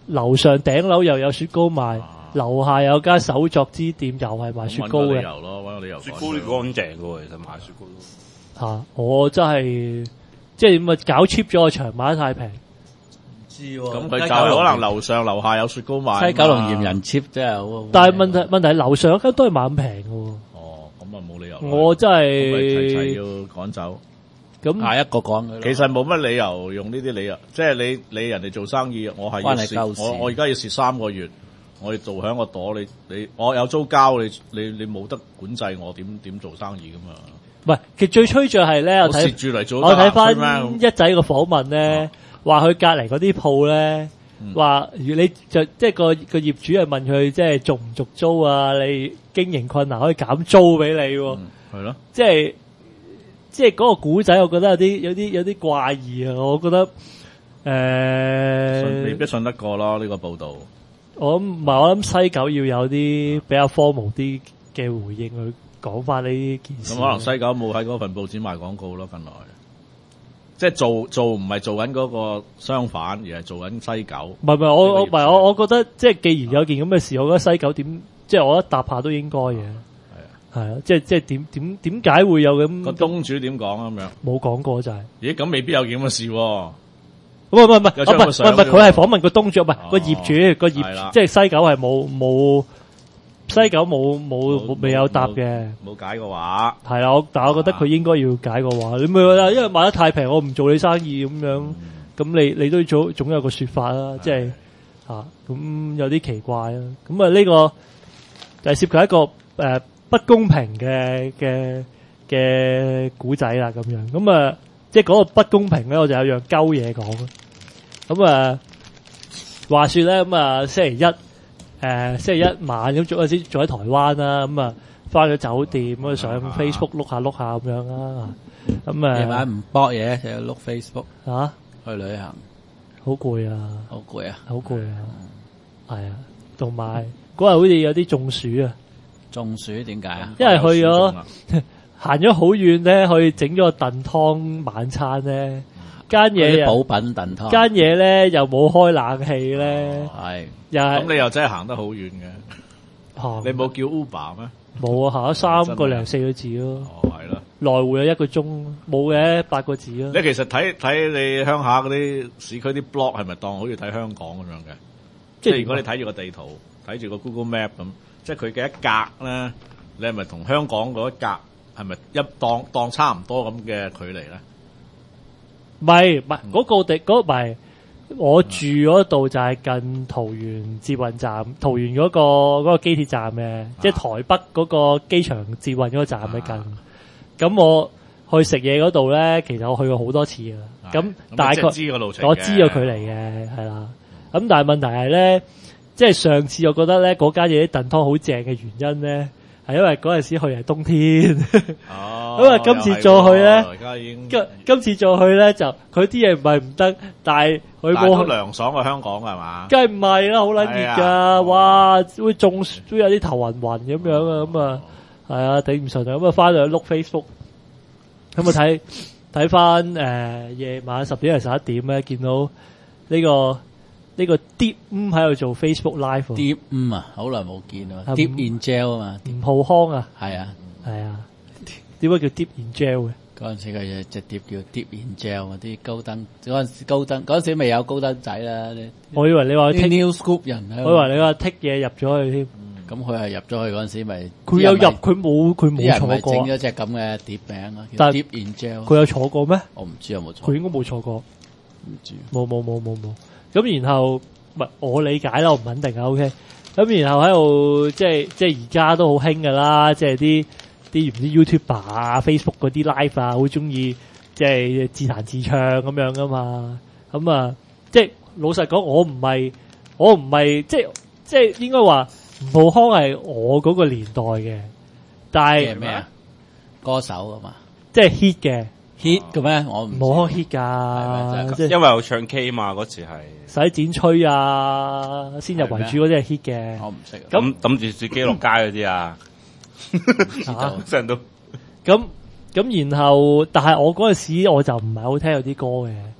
Speaker 2: 樓上頂樓又有雪糕賣，樓、啊、下有間手作之店又係賣雪糕嘅。
Speaker 5: 理由咯，搵個理由。
Speaker 4: 雪糕呢個乾淨嘅喎，其實賣雪糕
Speaker 2: 都。吓、啊，我真係即係咁啊，搞 cheap 咗個場，賣得太平。
Speaker 5: 知咁佢就可能樓上樓下有雪糕賣。
Speaker 3: 西九龍嫌人 cheap 真係好。
Speaker 2: 但係問題問題係樓上嗰間都係賣咁平嘅。
Speaker 5: 哦，咁啊冇理由。
Speaker 2: 我真係
Speaker 5: 齊齊要趕走。
Speaker 2: 咁
Speaker 3: 下一個講佢。
Speaker 5: 其實冇乜理由用呢啲理由，即係你你人哋做生意，我係要蝕，我我而家要蝕三個月，我要做響個朵，你你我有租交，你你你冇得管制我點點做生意噶嘛？
Speaker 2: 唔係，其實最吹著係咧，我睇
Speaker 5: 住嚟做，
Speaker 2: 我睇翻一仔個訪問咧，話佢隔離嗰啲鋪咧，話如你就即係個個業主係問佢即係續唔續租啊？你經營困難可以減租俾你喎，
Speaker 5: 係咯，
Speaker 2: 即係。即係嗰個古仔，我覺得有啲有啲有啲怪異啊！我覺得誒，呃、
Speaker 5: 未必信得過咯呢、呢個報導。
Speaker 2: 我唔係我諗西九要有啲比較荒謬啲嘅回應去講翻呢件事。咁可能
Speaker 5: 西九冇喺嗰份報紙賣廣告咯，近來。即係做做唔係做緊嗰個相反，而係做緊西九。唔係唔係，我我唔係我我覺得即係既然有件咁嘅事，我覺得西九點即係我覺得搭下都應該嘅。係啊，即係即係點點點解會有咁個東主點講啊咁樣？冇講過就係、是。咦，咁未必有件咁嘅事喎、啊。唔係唔係唔係，唔係唔係，佢係訪問個東主，唔係個業主個業，即係西九係冇冇西九冇冇未有答嘅，冇解個話。係啦，我但係我覺得佢應該要解個話。你咪話因為賣得太平，我唔做你生意咁樣，咁、嗯、你你都總總有個說法啦，即係吓咁有啲奇怪啦。咁啊呢個就係涉及一個誒。呃不公平嘅嘅嘅古仔啦，咁樣咁啊，即係嗰個不公平咧，我就有樣鳩嘢講。咁啊，話說咧，咁啊星期一誒、呃、星期一晚咁，嗰陣時仲喺台灣啦，咁啊翻咗酒店咁啊上 Facebook 碌下碌下咁樣啦，咁啊夜晚唔搏嘢就碌 Facebook 啊，去旅行好攰啊，好攰啊，好攰啊，係啊，同埋嗰日好似有啲中暑啊。中暑點解啊？因為去咗行咗好遠咧，去整咗個燉湯晚餐咧，間嘢補品燉湯，間嘢咧又冇開冷氣咧，係又係咁，你又真係行得好遠嘅。你冇叫 Uber 咩？冇啊，行咗三個零四個字咯。哦，係咯，來回有一個鐘，冇嘅八個字咯。你其實睇睇你鄉下嗰啲市區啲 blog 係咪當好似睇香港咁樣嘅？即係如果你睇住個地圖，睇住個 Google Map 咁。即係佢嘅一格咧，你係咪同香港嗰一格係咪一當當差唔多咁嘅距離咧？唔係，唔係嗰個地嗰唔係我住嗰度就係近桃園捷運站，桃園嗰個嗰個機鐵站嘅，啊、即係台北嗰個機場捷運嗰個站嘅近。咁、啊、我去食嘢嗰度咧，其實我去過好多次㗎啦。咁大概知個路程，我知個距離嘅係啦。咁但係問題係咧。即係上次我覺得咧嗰間嘢啲燉湯好正嘅原因咧，係因為嗰陣時去係冬天，哦，咁啊今次再去咧，今今次再去咧就佢啲嘢唔係唔得，但係佢冇好涼爽過香港係嘛？梗係唔係啦，好撚熱噶，哇，會中都有啲頭暈暈咁樣啊，咁啊係啊頂唔順啊，咁啊翻去碌 Facebook，咁啊睇睇翻誒夜晚十點定十一點咧，見到呢個。呢個 Deep 喺度做 Facebook Live，Deep 啊，好耐冇見啊 ，Deep in Jail 啊嘛，吳浩康啊，係啊，係啊，點解叫 Deep in Jail 嘅？嗰陣時佢隻碟叫 Deep in Jail 啊，啲高登嗰陣時高登嗰陣時未有高登仔啦。我以為你話 New Scoop 人，我以為你話剔嘢入咗去添。咁佢係入咗去嗰陣時咪？佢有入，佢冇，佢冇坐過。整咗隻咁嘅碟名啊，叫 Deep in Jail。佢有坐過咩？我唔知有冇坐。佢應該冇坐過。唔知。冇冇冇冇冇。咁然後唔係我理解啦，我唔肯定啊。OK，咁然後喺度即係即係而家都好興噶啦，即係啲啲唔知 YouTuber 啊、Facebook 嗰啲 live 啊，好中意即係自彈自唱咁樣噶嘛。咁啊，即係老實講，我唔係我唔係即係即係應該話吳浩康係我嗰個年代嘅，但係咩啊？歌手啊嘛，即係 hit 嘅。hit 嘅咩？我唔冇 hit 噶，即係因為我唱 K 嘛，嗰時係使剪吹啊，先入為主嗰啲係 hit 嘅。我唔識。咁抌住自己落街嗰啲啊，成日都咁咁，然後但係我嗰陣時我就唔係好聽有啲歌嘅，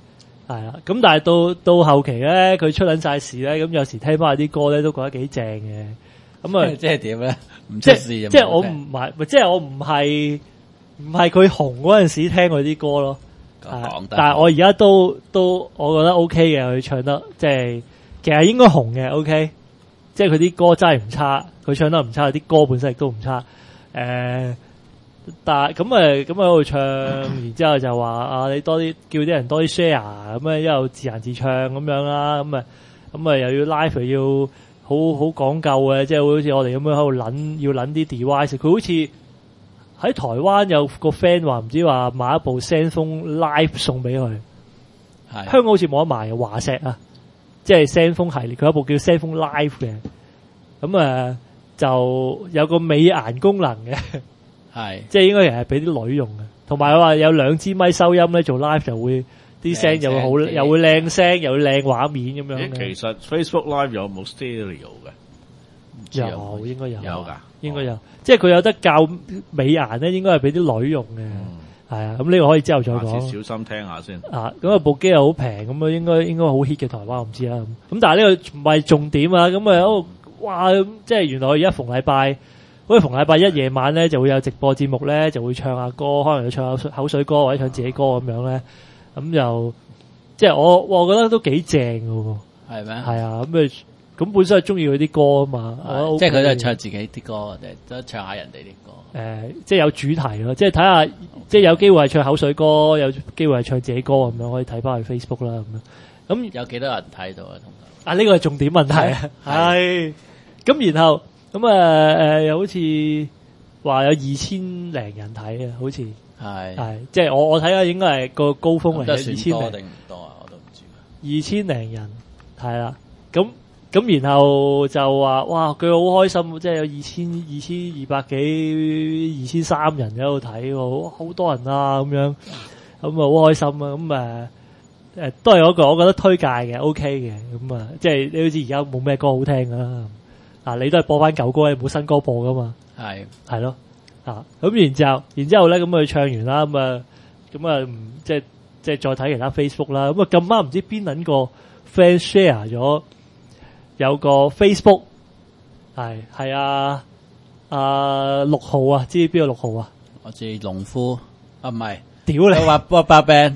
Speaker 2: 係啊，咁但係到到後期咧，佢出撚晒事咧，咁有時聽翻啲歌咧，都覺得幾正嘅。咁啊，
Speaker 3: 即係點咧？唔出事
Speaker 2: 即係我唔係，即係我唔係唔係佢紅嗰陣時聽佢啲歌咯。但係我而家都都我覺得 OK 嘅，佢唱得即係其實應該紅嘅 OK。即係佢啲歌真係唔差，佢唱得唔差，啲歌本身亦都唔差。誒、呃，但係咁誒，咁喺度唱，然之後就話啊，你多啲叫啲人多啲 share，咁樣一路自彈自唱咁樣啦，咁啊，咁啊又要 live 要好好講究嘅，即係好似我哋咁樣喺度撚，要撚啲 device。佢好似喺台灣有個 friend 話唔知話買一部 Zenfone Live 送俾佢，香港好似冇得賣嘅華碩啊。即係 Zenfone 系列，佢有一部叫 Zenfone Live 嘅，咁誒、呃、就有個美顏功能嘅，係即係應該係俾啲女用嘅，同埋話有兩支咪收音咧，做 live 就會啲聲又會好，又會靚聲，又會靚畫面咁樣嘅。
Speaker 5: 其實 Facebook Live 有冇 stereo 嘅？
Speaker 2: 有，應該有，
Speaker 5: 有㗎，
Speaker 2: 應該有。哦、即係佢有得教美顏咧，應該係俾啲女用嘅。嗯係啊，咁呢個可以之後再講。
Speaker 5: 小心聽下先。啊，
Speaker 2: 咁啊部機又好平，咁啊應該應該好 hit 嘅台灣，我唔知啦。咁但係呢個唔係重點啊。咁啊，哇！即係原來而家逢禮拜，好似逢禮拜一夜晚咧就會有直播節目咧，就會唱下歌，可能要唱下口水歌或者唱自己歌咁樣咧。咁就即係我我覺得都幾正㗎喎。係咩？係啊，咁啊咁本身係中意佢啲歌啊嘛。
Speaker 3: 即係佢都係唱自己啲歌，都唱下人哋啲歌。
Speaker 2: 誒、呃，即係有主題咯，即係睇下，即係有機會係唱口水歌，有機會係唱自己歌咁樣，可以睇翻去 Facebook 啦咁樣。咁
Speaker 3: 有幾多人睇到啊？通常
Speaker 2: 啊，呢個係重點問題啊。係。咁然後咁啊誒，又好似話有二千零人睇啊，好似係係，即係我我睇下應該係個高峰嚟嘅，二千零
Speaker 3: 定唔多啊？我都唔知。
Speaker 2: 二千零人係啦，咁。咁然後就話哇，佢好開心，即係有二千二千二百幾二千三人喺度睇喎，好多人啊咁樣，咁啊好開心啊，咁啊誒都係嗰個，我覺得推介嘅 OK 嘅，咁啊即係你好似而家冇咩歌好聽啊，啊你都係播翻舊歌，你冇新歌播噶嘛，係係咯，啊咁然之後然之後咧咁佢唱完啦，咁啊咁啊即係即係再睇其他 Facebook 啦，咁啊咁啱唔知邊撚個 friend share 咗。有個 Facebook 係係啊啊六號啊，知邊個六號啊？
Speaker 3: 我知農夫啊，唔係，
Speaker 2: 屌你
Speaker 3: 話 Rubberband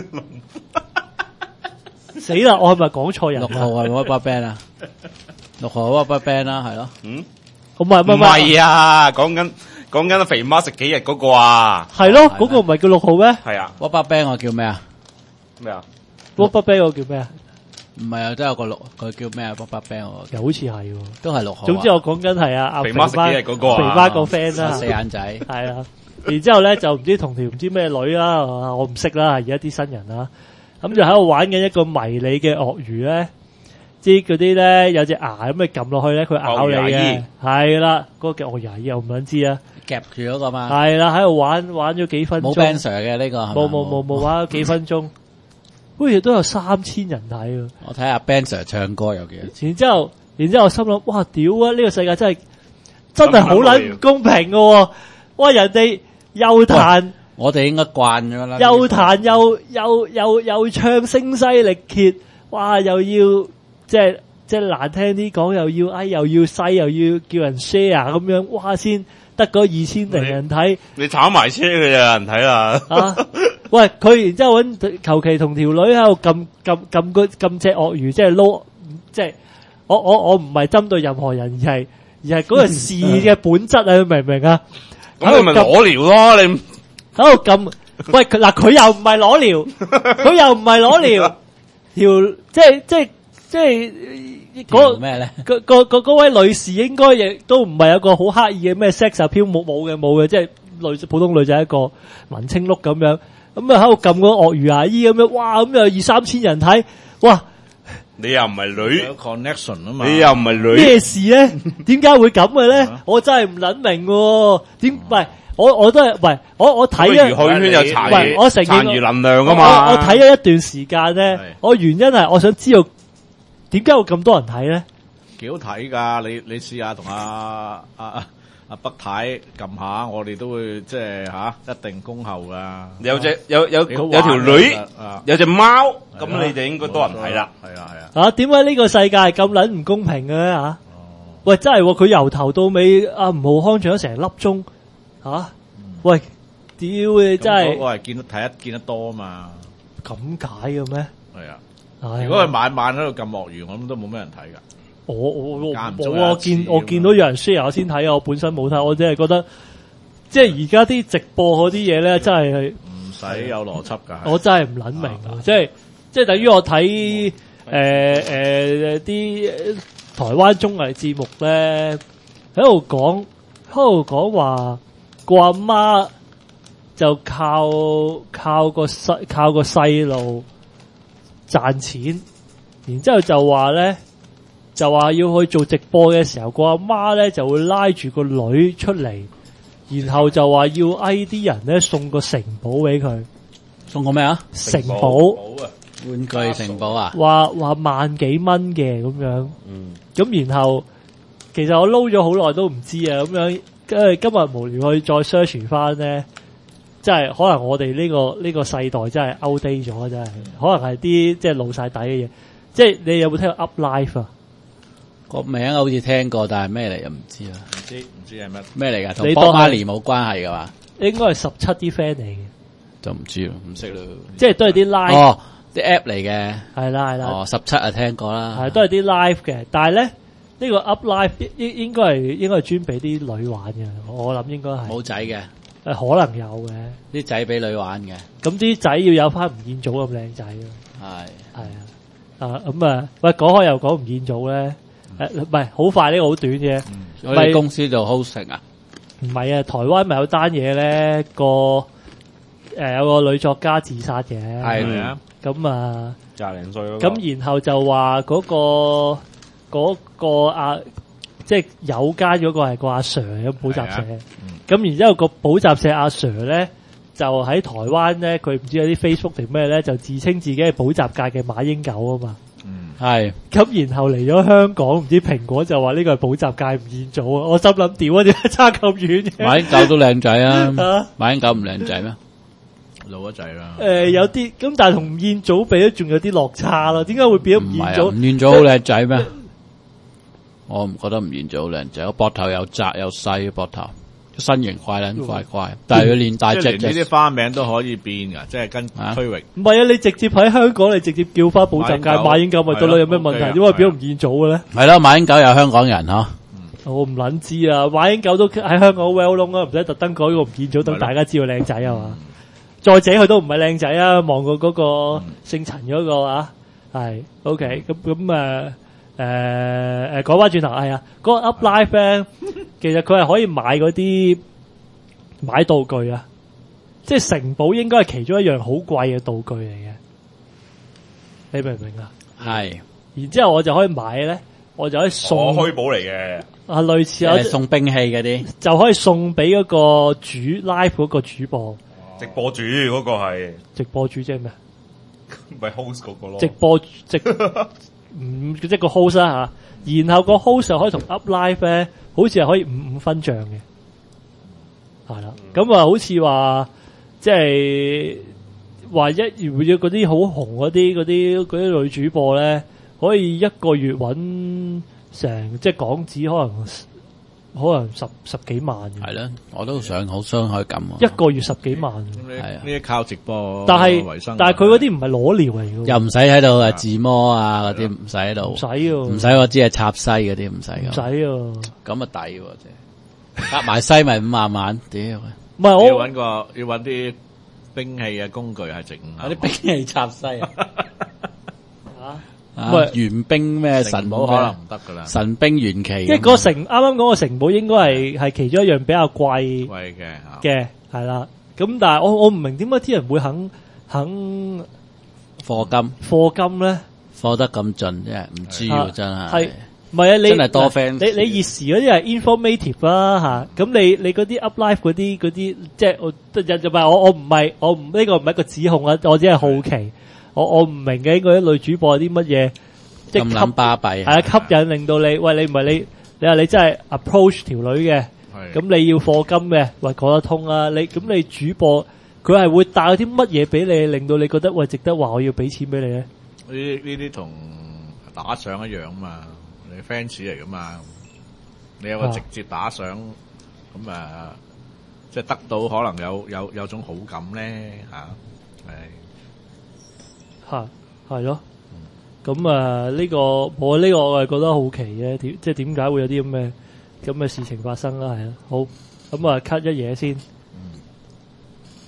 Speaker 2: 死啦！我係咪講錯人？
Speaker 3: 六號係 Rubberband 啊，六號 Rubberband 啦，係咯，
Speaker 4: 嗯，
Speaker 2: 唔係唔
Speaker 4: 係啊，講緊講緊肥媽食幾日嗰個啊，
Speaker 2: 係咯，嗰個唔係叫六號咩？
Speaker 4: 係啊
Speaker 3: ，Rubberband 我叫咩啊？
Speaker 4: 咩啊
Speaker 2: ？Rubberband 我叫咩啊？
Speaker 3: 唔係啊，都有個六，佢叫咩啊 ？Rubberband
Speaker 2: 又好似係，
Speaker 3: 都係六號。
Speaker 2: 總之我講緊係啊，阿
Speaker 4: 肥媽食幾日嗰個啊，
Speaker 2: 肥媽個 friend 啦，
Speaker 3: 四眼仔
Speaker 2: 係啊。然之後咧就唔知同條唔知咩女啦，我唔識啦，而家啲新人啦，咁就喺度玩緊一個迷你嘅鱷魚咧，知嗰啲咧有隻牙咁你撳落去咧，佢咬你嘅，係啦，嗰、那個叫鱷牙醫又唔想知啊，
Speaker 3: 夾住嗰個嘛，
Speaker 2: 係啦，喺度玩玩咗幾分鐘，
Speaker 3: 冇 Ben Sir 嘅呢個，
Speaker 2: 冇冇冇冇玩咗幾分鐘。好似都有三千人睇喎！
Speaker 3: 我睇下 Ben Sir 唱歌有幾多錢。
Speaker 2: 然之後，然之後我心諗，哇！屌啊！呢、這個世界真係真係好撚唔公平嘅喎！哇！人哋又彈，
Speaker 3: 我哋應該慣咗啦。
Speaker 2: 又彈又又又又唱聲嘶力竭，哇！又要即係即係難聽啲講，又要哎又要西又要叫人 share 咁樣，哇！先得嗰二千零人睇，
Speaker 4: 你炒埋車嘅有人睇啦。啊
Speaker 2: 喂，佢然之後揾求其同條女喺度撳撳撳個撳隻鱷魚，即係撈，即係我我我唔係針對任何人，而係而係嗰個事嘅本質啊，你明唔明啊？
Speaker 4: 咁你咪裸聊咯，你
Speaker 2: 喺度撳，喂嗱，佢又唔係裸聊，佢又唔係裸聊，條即係即係即係嗰
Speaker 3: 咩咧？
Speaker 2: 個個個嗰位女士應該亦都唔係有個好刻意嘅咩 sex appeal，冇冇嘅冇嘅，即係女普通女仔一個文青碌咁樣。咁啊喺度撳個鱷魚牙醫咁樣，哇！咁又二三千人睇，哇！
Speaker 4: 你又唔係女，
Speaker 5: 有 connection 啊嘛？
Speaker 4: 你又唔係女，
Speaker 2: 咩事咧？點解會咁嘅咧？我真係唔撚明喎。點？唔係我我都係，唔係我我睇啊！
Speaker 4: 魚海圈有殘餘，
Speaker 2: 我承認
Speaker 4: 殘餘能量啊嘛！
Speaker 2: 我我睇咗一段時間咧，我原因係我想知道點解會咁多人睇咧？
Speaker 5: 幾好睇㗎！你你試下同阿阿阿北太撳下，我哋都會即係吓一定恭候噶。
Speaker 4: 有隻有有有條女，有隻貓，咁你哋應該多人睇啦。
Speaker 5: 係啊係啊。
Speaker 2: 啊，點解呢個世界係咁撚唔公平嘅咧吓？喂，真係佢由頭到尾，阿吳浩康唱咗成粒鐘，吓，喂，屌你真係。
Speaker 5: 我係見到睇得見得多啊嘛。
Speaker 2: 咁解嘅咩？
Speaker 5: 係啊。如果佢晚晚喺度撳鱷魚，我諗都冇咩人睇噶。
Speaker 2: 我我我冇我見我見到有人 share 先睇啊，我本身冇睇，我真係覺得，即係而家啲直播嗰啲嘢咧，真係
Speaker 5: 唔使有邏輯噶。
Speaker 2: 我真係唔撚明啊！即係即係等於我睇誒誒啲台灣綜藝節目咧，喺度講喺度講話個阿媽就靠靠個細靠個細路賺錢，然之後就話咧。就話要去做直播嘅時候，個阿媽咧就會拉住個女出嚟，然後就話要嗌啲人咧送個城堡俾佢，
Speaker 3: 送個咩啊？
Speaker 2: 城堡，
Speaker 3: 玩具城堡啊？
Speaker 2: 話話萬幾蚊嘅咁樣，
Speaker 4: 嗯，
Speaker 2: 咁然後其實我撈咗好耐都唔知啊，咁樣跟住今日無聊去再 search 翻咧，即係可能我哋呢個呢個世代真係 outdate 咗，真係可能係啲即係老晒底嘅嘢，即係你有冇聽過 Up Life 啊？
Speaker 3: 個名好似聽過，但係咩嚟又唔知啊？
Speaker 5: 唔知唔知係乜
Speaker 3: 咩嚟噶？同 Bob Marley冇關係噶嘛？
Speaker 2: 應該係十七啲 friend 嚟嘅，
Speaker 3: 就唔知咯，唔識咯。
Speaker 2: 即係都係啲 live
Speaker 3: 哦，啲 app 嚟嘅，
Speaker 2: 係啦係啦。
Speaker 3: 哦，十七啊聽過啦，
Speaker 2: 係都係啲 live 嘅，但係咧呢、呢個 Up Live 應應該係應該係專俾啲女玩嘅，我諗應該係
Speaker 3: 冇仔嘅，
Speaker 2: 誒可能有嘅，
Speaker 3: 啲仔俾女玩嘅，
Speaker 2: 咁啲仔要有翻吳彥祖咁靚仔咯，
Speaker 3: 係
Speaker 2: 係啊，啊咁啊，喂講開又講吳彥祖咧。誒，唔係好快呢個好短嘅，
Speaker 3: 我哋公司做 hosting 啊，
Speaker 2: 唔係啊，台灣咪有單嘢咧，個誒有個女作家自殺嘅，
Speaker 3: 係
Speaker 5: 啊，
Speaker 2: 咁啊
Speaker 4: 廿零歲嗰
Speaker 2: 個，咁然後就話嗰個嗰個阿即係有間嗰個係個阿 Sir 嘅補習社，咁然之後個補習社阿 Sir 咧就喺台灣咧，佢唔知有啲 Facebook 定咩咧，就自稱自己係補習界嘅馬英九啊嘛。
Speaker 3: 係，
Speaker 2: 咁然後嚟咗香港，唔知蘋果就話呢個係補習界吳彥祖啊！我心諗屌啊，點解差咁遠嘅？
Speaker 3: 馬英九都靚仔啊，馬英九唔靚仔咩？
Speaker 5: 老咗仔啦。
Speaker 2: 誒，有啲咁，但係同吳彥祖比咧，仲有啲落差咯。點解會變咗吳彥祖？
Speaker 3: 吳彥祖好靚仔咩？我唔覺得吳彥祖好靚仔，個膊頭又窄又細，膊頭身形怪撚怪怪，但係佢練大隻，
Speaker 5: 即係呢啲花名都可以變噶，即係跟區域。
Speaker 2: 唔係啊，你直接喺香港，你直接叫翻補習界馬英九咪得咯？有咩問題？點解變咗吳彥祖嘅咧？
Speaker 3: 係咯，馬英九有香港人嗬。
Speaker 2: 我唔撚知啊，馬英九都喺香港 well known 啊，唔使特登改個吳彥祖，等大家知道靚仔啊嘛。再者佢都唔係靚仔啊，望過嗰個姓陳嗰個啊，係 OK 咁咁誒。誒誒，講翻轉頭係啊，嗰個 Up Live 咧，其實佢係可以買嗰啲買道具啊，即係城堡應該係其中一樣好貴嘅道具嚟嘅，你明唔明啊？
Speaker 3: 係，
Speaker 2: 然之後我就可以買咧，我就可以送
Speaker 4: 虛寶嚟嘅，
Speaker 2: 啊類似有
Speaker 3: 送兵器嗰啲，
Speaker 2: 就可以送俾嗰個主 live 嗰個主播，
Speaker 4: 直播主嗰個係
Speaker 2: 直播主即係咩？
Speaker 4: 咪 host 嗰個咯，
Speaker 2: 直播直。唔即係個 host 啦吓，然後個 host 就可以同 Up Live 咧，好似係可以五五分賬嘅，係啦。咁啊，好似話即係話一如果嗰啲好紅嗰啲嗰啲嗰啲女主播咧，可以一個月搵成即係港紙可能可能十十幾萬嘅。
Speaker 3: 係啦，我都想好想可以咁啊！
Speaker 2: 一個月十幾萬，
Speaker 3: 係啊，
Speaker 5: 呢啲靠直播，
Speaker 2: 但係但係佢嗰啲唔係裸聊嚟嘅，
Speaker 3: 又唔使喺度誒自摸啊嗰啲，唔使喺度，
Speaker 2: 唔使喎，
Speaker 3: 唔使我知係插西嗰啲，唔使
Speaker 2: 唔使喎，
Speaker 3: 咁啊抵喎，即係夾埋西咪五萬萬，屌！
Speaker 2: 唔係我
Speaker 5: 要搵個要搵啲兵器嘅工具係整啊，
Speaker 3: 啲兵器插西啊！
Speaker 2: 啊，
Speaker 3: 玄兵咩神
Speaker 5: 堡可能唔得噶啦，
Speaker 3: 神兵玄奇，
Speaker 2: 即係個城啱啱講個城堡應該係係其中一樣比較貴
Speaker 5: 貴嘅
Speaker 2: 嘅係啦。咁但係我我唔明點解啲人會肯肯
Speaker 3: 課金
Speaker 2: 課金咧？
Speaker 3: 課得咁盡啫，唔知喎真係。係
Speaker 2: 唔係啊？你
Speaker 3: 真係多 fans。
Speaker 2: 你你熱時嗰啲係 informative 啦吓，咁你你嗰啲 up live 嗰啲嗰啲，即係我就就唔係我我唔係我唔呢個唔係一個指控啊，我只係好奇。我我唔明嘅嗰啲女主播有啲乜嘢，即係
Speaker 3: 咁撚巴閉，
Speaker 2: 係啊吸引令到你，喂你唔係你，你話你真係 approach 條女嘅， 咁你要課金嘅，喂講得通啊！你咁你主播佢係會帶啲乜嘢俾你，令到你覺得喂值得話我要俾錢俾你咧？
Speaker 5: 呢呢啲同打賞一樣嘛，你 fans 嚟噶嘛，你有個直接打賞，咁啊，啊，即係得到可能有有有種好感咧吓，係
Speaker 2: 吓係咯。咁啊呢個我呢個我係覺得好奇嘅，點即係點解會有啲咁嘅咁嘅事情發生啦？係啊，好咁啊 cut 一嘢先。